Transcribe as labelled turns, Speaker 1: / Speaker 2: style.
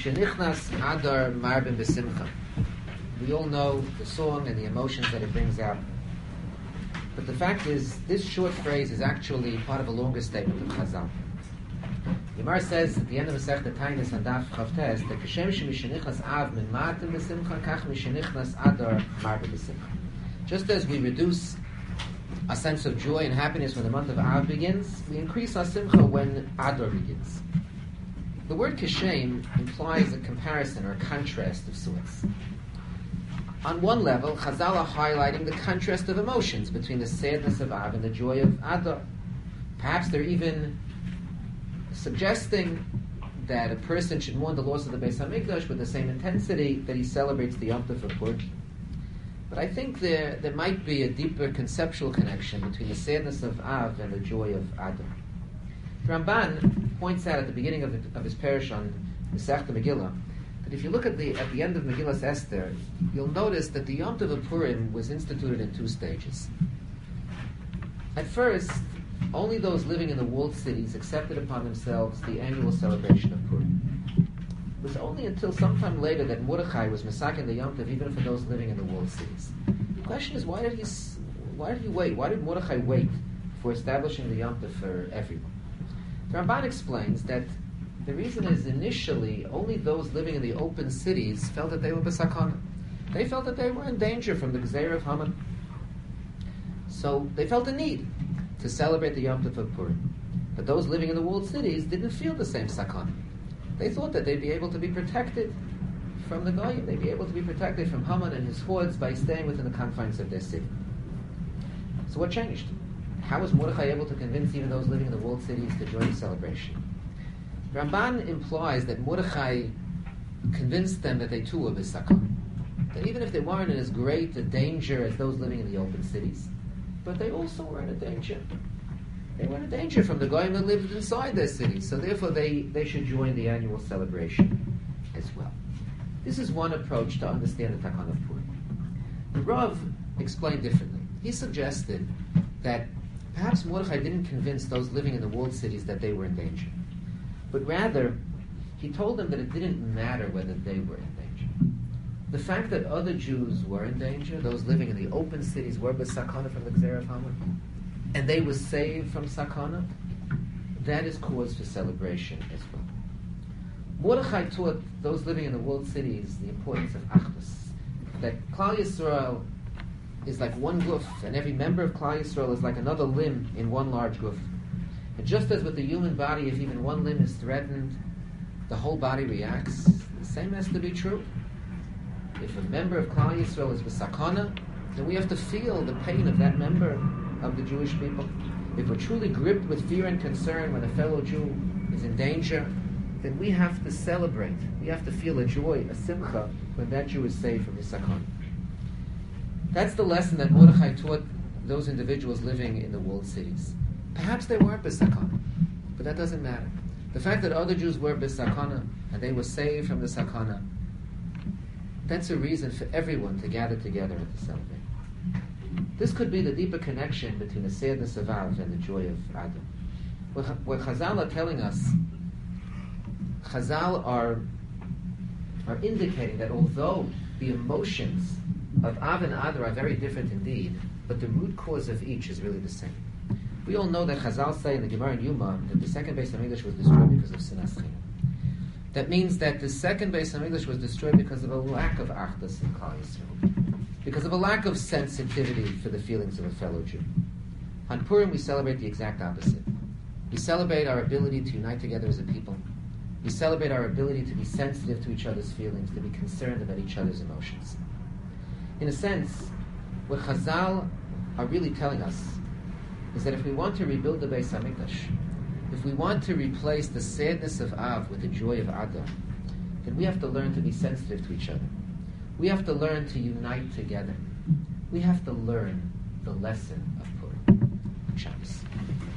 Speaker 1: Mishenichnas Adar Marbin B'Simcha. We all know the song and the emotions that it brings out. But the fact is, this short phrase is actually part of a longer statement of Chazal. Yamar says at the end of Masechta Taanis on Daf Chavtes that Kashem Shemishenichnas Av Min Matim B'Simcha Kach Mishenichnas Adar Marbin B'Simcha. Just as we reduce a sense of joy and happiness when the month of Av begins, we increase our simcha when Adar begins. The word kashem implies a comparison or a contrast of sorts. On one level, Chazal are highlighting the contrast of emotions between the sadness of Av and the joy of Adar. Perhaps they're even suggesting that a person should mourn the loss of the Beis HaMikdash with the same intensity that he celebrates the Yom Tov of Purim. But I think there might be a deeper conceptual connection between the sadness of Av and the joy of Adar. Ramban points out at the beginning of his parish on Masechta Megillah that if you look at the end of Megillas Esther, you'll notice that the Yom Tov of Purim was instituted in two stages. At first, only those living in the walled cities accepted upon themselves the annual celebration of Purim. It was only until sometime later that Mordechai was masakin the Yom Tov even for those living in the walled cities. The question is, why did he wait? Why did Mordechai wait for establishing the Yom Tov for everyone? The Ramban explains that the reason is initially only those living in the open cities felt that they were b'sakana. They felt that they were in danger from the Gzeira of Haman. So they felt a need to celebrate the Yom Tov of Purim. But those living in the walled cities didn't feel the same sakana. They thought that they'd be able to be protected from the Goyim. They'd be able to be protected from Haman and his hordes by staying within the confines of their city. So what changed? How was Mordechai able to convince even those living in the walled cities to join the celebration? Ramban implies that Mordechai convinced them that they too were b'sakana. That even if they weren't in as great a danger as those living in the open cities, but they also were in a danger. They were in a danger from the Goyim that lived inside their city, so therefore they should join the annual celebration as well. This is one approach to understand the Takana of Purim. The Rav explained differently. He suggested that perhaps Mordechai didn't convince those living in the walled cities that they were in danger, but rather he told them that it didn't matter whether they were in danger. The fact that other Jews were in danger, those living in the open cities were b'sakana from the Gzeira of Haman, and they were saved from sakana, that is cause for celebration as well. Mordechai taught those living in the walled cities the importance of achdus, that Klal Yisrael is like one guf, and every member of Klal Yisrael is like another limb in one large guf. And just as with the human body, if even one limb is threatened, the whole body reacts, the same has to be true. If a member of Klal Yisrael is b'sakana, then we have to feel the pain of that member of the Jewish people. If we're truly gripped with fear and concern when a fellow Jew is in danger, then we have to celebrate. We have to feel a joy, a simcha, when that Jew is saved from his sakana. That's the lesson that Mordechai taught those individuals living in the walled cities. Perhaps they weren't b'sakana, but that doesn't matter. The fact that other Jews were b'sakana and they were saved from the sakana, that's a reason for everyone to gather together and to celebrate. This could be the deeper connection between the sadness of Av and the joy of Adar. What Chazal are telling us, Chazal are indicating that although the emotions of Av and Adar are very different indeed, but the root cause of each is really the same. We all know that Chazal say in the Gemara in Yuma that the second Beis HaMikdash was destroyed because of sinas chinam. That means that the second Beis HaMikdash was destroyed because of a lack of achdus in Klal Yisrael, because of a lack of sensitivity for the feelings of a fellow Jew. On Purim, we celebrate the exact opposite. We celebrate our ability to unite together as a people. We celebrate our ability to be sensitive to each other's feelings, to be concerned about each other's emotions. In a sense, what Chazal are really telling us is that if we want to rebuild the Beis HaMikdash, if we want to replace the sadness of Av with the joy of Adar, then we have to learn to be sensitive to each other. We have to learn to unite together. We have to learn the lesson of Purim. Shabbos.